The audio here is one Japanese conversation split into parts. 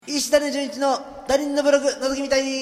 石谷純一の他人のブログ覗きみたい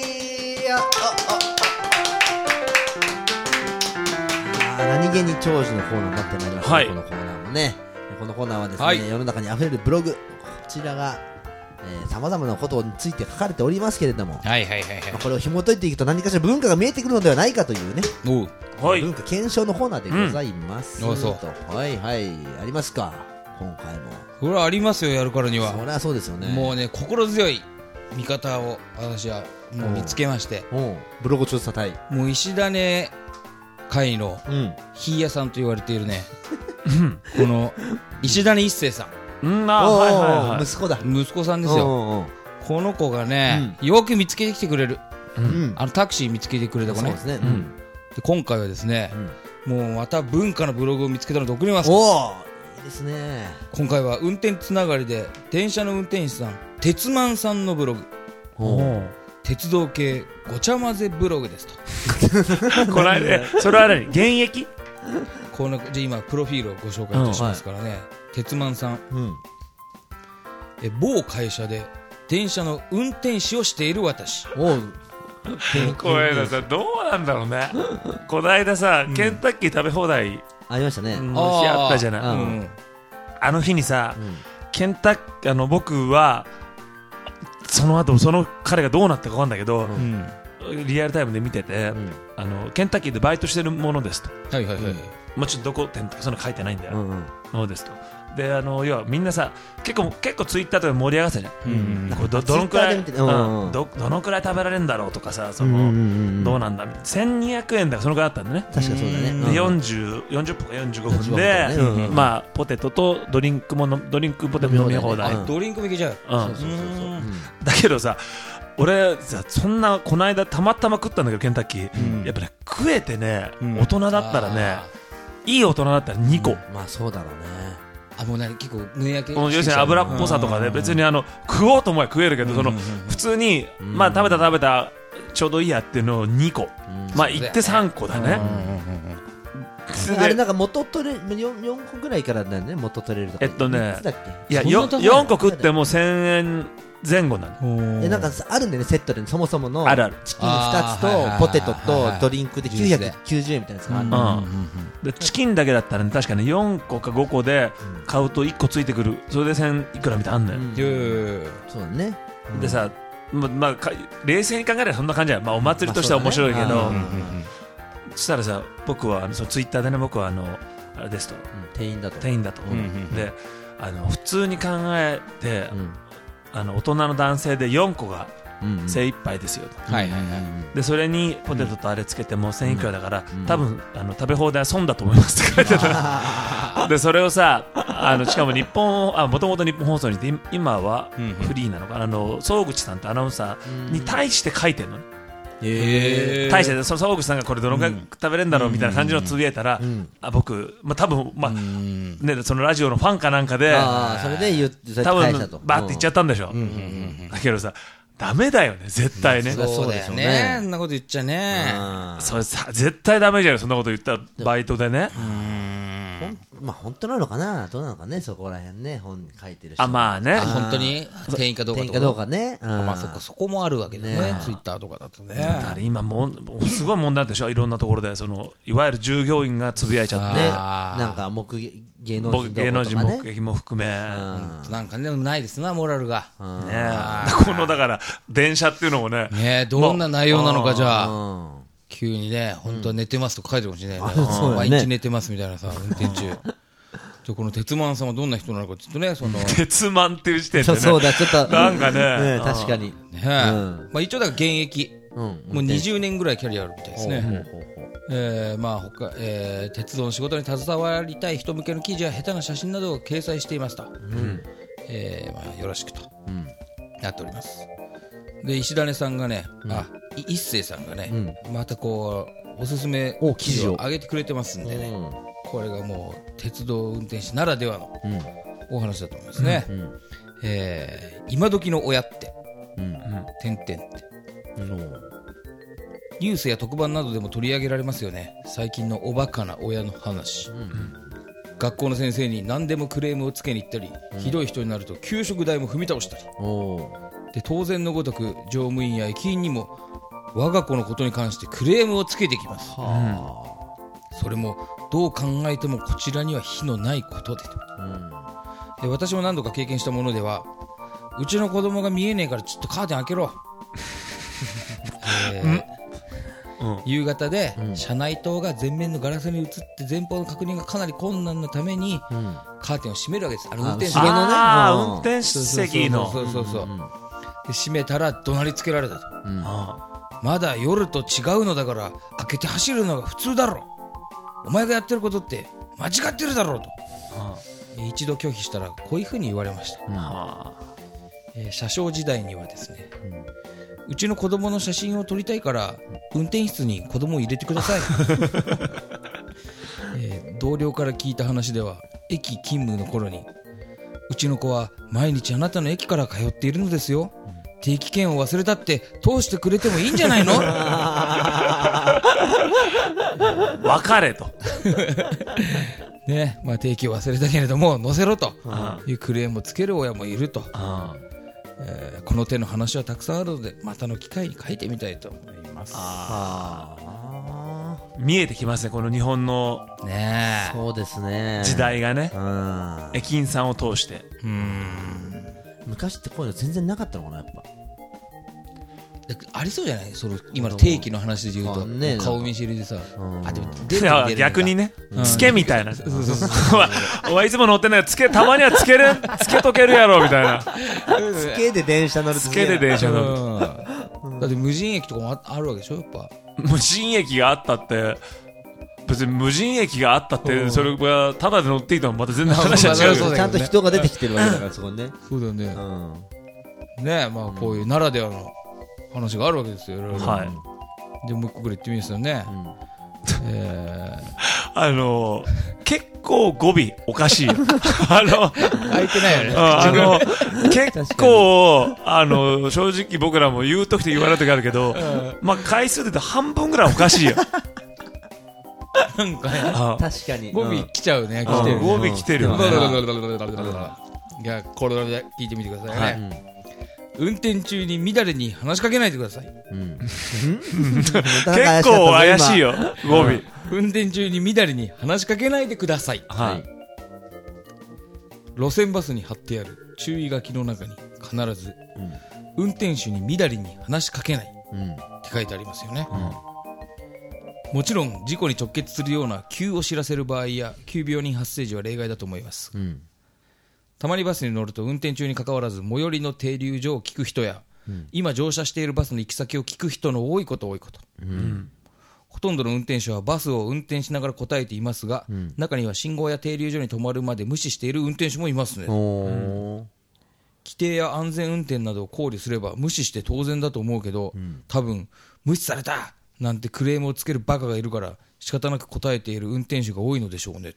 何気に長寿のコーナーになってまいりました、はい、このコーナーもね。このコーナーはですね、はい、世の中にあふれるブログ、こちらが様々なことについて書かれておりますけれども、はいはいはいはい、これを紐解いていくと何かしら文化が見えてくるのではないかというね、はい、文化検証のコーナーでございます、はいはいありますか。今回もこれはありますよ、やるからには。 それはそうですよね。 もうね、心強い味方を私はもう見つけまして、 ブログ調査隊、 もう石種会のひいやさんと言われているねこの石種一生さん、 はいはいはい、息子だ、 息子さんですよ。この子がね、よく見つけてきてくれる、タクシー見つけてくれた子ね。で今回はですね、もうまた文化のブログを見つけたので送ります。 いいですね。 今回は運転つながりで電車の運転手さん鉄マンさんのブログ、鉄道系ごちゃ混ぜブログですとこの間それは何、現役このじゃ今プロフィールをご紹介いたしますからね、鉄マンさん、某会社で電車の運転士をしている私。 小枝さんどうなんだろうねこの間さ、ケンタッキー食べ放題ありましたね。 あったじゃない。あの日にさ、ケンタッキー僕はその後その彼がどうなったか分かんないけど、リアルタイムで見てて、ケンタッキーでバイトしてるものですと。もちろんどこ店とかその書いてないんだよ。そうですと。で要はみんなさ結構ツイッターとか盛り上がってたじゃん。どのくらいどのくらい食べられるんだろうとかさ、そのどうなんだ1200円だかそのくらいあったんだね。 確かそうだね。 で40分か45分でまあポテトとドリンクポテト飲み放題。 ドリンクもいけちゃう。 だけどさ、俺さそんなこの間たまたま食ったんだけどケンタッキー、やっぱね食えてね、大人だったらね、いい大人だったら2個。 まあそうだろうね。 もうね、結構胸焼け、 要するに油っぽさとかで別に食おうと思えば食えるけど、その普通にまあ食べたちょうどいいやっていうのを2個、まあ言って3個だね。 あれなんか元取れ4個ぐらいからだよね、元取れるとか。いや4個食っても1000円前後なの。 なんかあるんだよね、セットでそもそものチキン2つとポテトとドリンクで990円みたいなやつがある。 チキンだけだったら確かに4個か5個で買うと1個ついてくる。それで1000いくらみたいなのあんのよ。 そうだね。 でさ、冷静に考えればそんな感じだよ。お祭りとしては面白いけど、そしたらさ、僕はツイッターでね、僕はあれですと、 店員だと。 で普通に考えて大人の男性で4個が精一杯ですよと。でそれにポテトとあれつけても1000いくらだから、多分食べ放題は損だと思いますって書いてたでそれをさしかももともと日本放送にいて今はフリーなのかな、総口さんとアナウンサーに対して書いてるのね。対してその総口さんがこれどのくらい食べれるんだろうみたいな感じのつぶやいたら、僕多分ね、そのラジオのファンかなんかでそれで多分バーって言っちゃったんでしょ。だけどさ、ダメだよね絶対ね。 そうだよね、そんなこと言っちゃね。 それさ絶対ダメじゃん、そんなこと言ったらバイトでね。 まあ本当なのかな、どうなのかね、そこら辺ね、本書いてる人。 まあね、 本当に店員かどうかね。 まあそこもあるわけだね、ツイッターとかだとね。 だから今すごい問題でしょ、いろんなところでいわゆる従業員がつぶやいちゃってなんか芸能人目撃も含めなんかね、ないですな、モラルが。 だから電車っていうのもね、 どんな内容なのか、じゃあ急にね、本当は寝てますとか書いてるかもしれないね。毎日寝てますみたいなさ、運転中。この鉄マンさんはどんな人なのかちょっとね、 鉄マンっていう時点でね、 そうだ、ちょっとなんかね、 確かに。 一応だから現役、もう20年ぐらいキャリアあるみたいですね。鉄道の仕事に携わりたい人向けの記事や下手な写真などを掲載していますと。よろしくとなっております。で石種さんがね、一星さんがね、またおすすめ記事を上げてくれてますんでね、これがもう鉄道運転士ならではのお話だと思いますね。今時の親って点々ってニュースや特番などでも取り上げられますよね、最近のおバカな親の話。学校の先生に何でもクレームをつけに行ったり、ひどい人になると給食代も踏み倒したり、 で当然のごとく乗務員や駅員にも我が子のことに関してクレームをつけてきます。それもどう考えてもこちらには非のないことでと、で私も何度か経験したものでは、うちの子供が見えねえからちょっとカーテン開けろ夕方で車内灯が前面のガラスに映って前方の確認がかなり困難なためにカーテンを閉めるわけです。運転席のね、運転席のそうで閉めたら怒鳴りつけられたと、まだ夜と違うのだから開けて走るのが普通だろ、お前がやってることって間違ってるだろうと、一度拒否したらこういうふうに言われました。車掌時代にはですね、うちの子供の写真を撮りたいから運転室に子供を入れてください同僚から聞いた話では、駅勤務の頃にうちの子は毎日あなたの駅から通っているのですよ、定期券を忘れたって通してくれてもいいんじゃないの別れとね、定期を忘れたけれども載せろというクレームをつける親もいると、この手の話はたくさんあるのでまたの機会に書いてみたいと思います。 見えてきますね、この日本のそうですね、 時代がね、駅員さんを通して。 昔ってこういうの全然なかったのかな、やっぱありそうじゃない、その今の定期の話で言うと、顔見知りでさ、 でも逆にね、つけみたいな、お前いつも乗ってないつけ、たまにはつけとけるやろみたいな、 つけで電車乗る、 つけで電車乗る、 だって無人駅とかもあるわけでしょ、やっぱ無人駅があったって、別に無人駅があったってそれはただで乗っていいとはまた全然話は違うよ。 ちゃんと人が出てきてるわけだからそこね。 そうだよね。ね、こういうならではの話があるわけですよ。はい。でもう一個ぐらい言ってみますよね。 結構語尾おかしい。 開いてないよね。 結構正直僕らも言うときと言わないときあるけど、回数で言うと半分ぐらいおかしいよ。 なんかね、 確かに語尾来ちゃうね、来てる。 語尾来てるよね。 いや、これで聞いてみてくださいね。運転中に乱れに話しかけないでください。 結構怪しいよ、語尾。 運転中に乱れに話しかけないでください。路線バスに貼ってある注意書きの中に必ず、運転手に乱れに話しかけないって書いてありますよね。もちろん事故に直結するような急を知らせる場合や急病人発生時は例外だと思います。たまにバスに乗ると運転中に関わらず最寄りの停留所を聞く人や、今乗車しているバスの行き先を聞く人の多いこと、ほとんどの運転手はバスを運転しながら答えていますが、中には信号や停留所に止まるまで無視している運転手もいますね。規定や安全運転などを考慮すれば無視して当然だと思うけど、多分無視されたなんてクレームをつけるバカがいるから仕方なく答えている運転手が多いのでしょうね。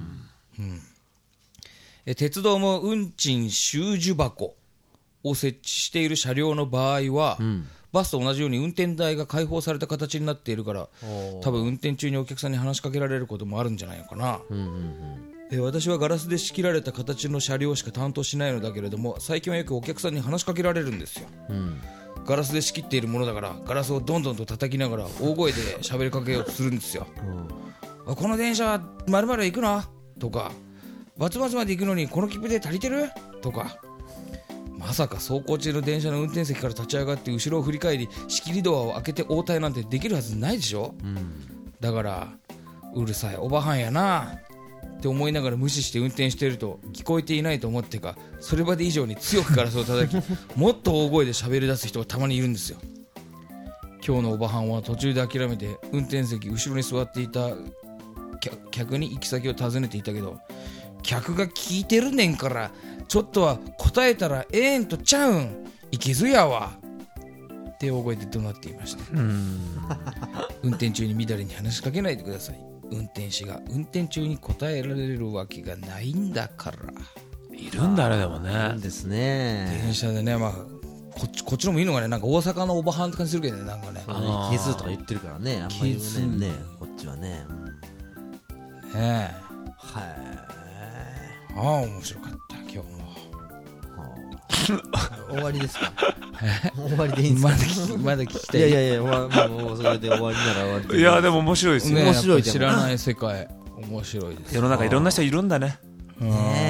鉄道も運賃収受箱を設置している車両の場合は、バスと同じように運転台が開放された形になっているから、多分運転中にお客さんに話しかけられることもあるんじゃないのかな。私はガラスで仕切られた形の車両しか担当しないのだけれども、最近はよくお客さんに話しかけられるんですよ。ガラスで仕切っているものだからガラスをどんどんと叩きながら大声で喋りかけようとするんですよ。この電車丸々行くのとか、バツバツまで行くのにこの切符で足りてるとか、まさか走行中の電車の運転席から立ち上がって後ろを振り返り仕切りドアを開けて応対なんてできるはずないでしょ。だからうるさいおばはんやなって思いながら無視して運転していると、聞こえていないと思ってかそれまで以上に強くガラスを叩きもっと大声で喋り出す人がたまにいるんですよ。今日のおばはんは途中で諦めて運転席後ろに座っていた客に行き先を尋ねていたけど、客が聞いてるねんからちょっとは答えたらええんとちゃうん、いけずやわって大声で怒鳴っていました。運転中に乱れに話しかけないでください。運転士が運転中に答えられるわけがないんだから。 いるんだね、でもね。 ですね。 電車でね、こっちのもいいのがね、なんか大阪のおばはんって感じするけどね、なんかね。 係数とか言ってるからね、あんまりね、こっちはね。 はい。面白かった今日も。 終わりですか？終わりでいいんですか？ まだ聞きたい。 いやもうそれで終わりなら終わりで。 いやでも面白いですよ。 面白い。知らない世界面白いです。 世の中いろんな人いるんだね。 で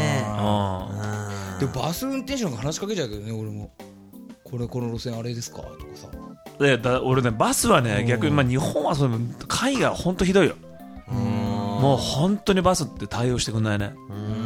もバス運転手の話しかけちゃうけどね、俺も。この路線あれですかとかさ。 俺ねバスはね逆に日本は海外は本当ひどいよ。もう本当にバスって対応してくんないね。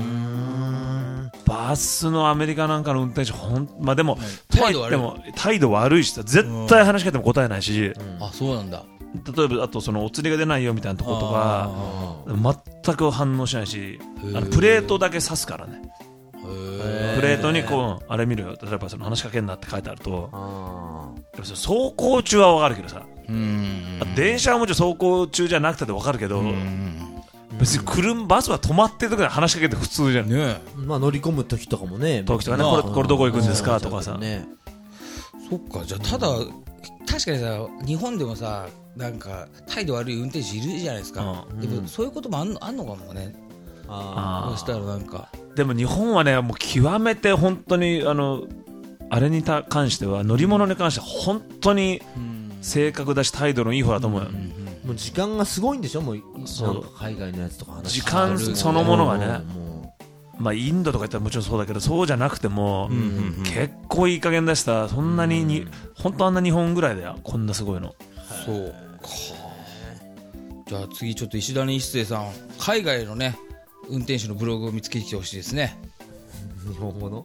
バスのアメリカなんかの運転手でも態度悪いしさ、絶対話しかけても答えないし。 あ、そうなんだ。 例えばあとお釣りが出ないよみたいなところとか全く反応しないし、プレートだけ刺すからね。プレートにあれ見るよ、例えば話しかけんなって書いてあると、走行中は分かるけどさ、電車はもちろん走行中じゃなくて分かるけど、別にバスは止まってる時に話しかけて普通じゃんね。 乗り込む時とかもね、 これどこ行くんですかとかさ。 そっか、じゃあただ確かにさ、日本でもさ、なんか態度悪い運転手いるじゃないですか。でもそういうこともあんのかもね。そうしたらなんかでも日本はね、もう極めて本当にあれに関しては、乗り物に関しては本当に性格だし態度のいい方だと思うよ。 もう時間がすごいんでしょ。もうなんか海外のやつとか話時間そのものがね、インドとか言ったらもちろんそうだけど、そうじゃなくても結構いい加減だしさ、そんなに本当あんな日本ぐらいだよ、こんなすごいの。 そうか。じゃあ次ちょっと石谷一生さん、海外のね運転手のブログを見つけてきてほしいですね。 日本語の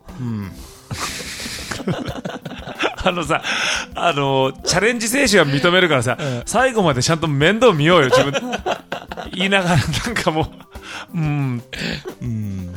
さチャレンジ精神は認めるからさ、最後までちゃんと面倒見ようよ自分言いながら、なんかもう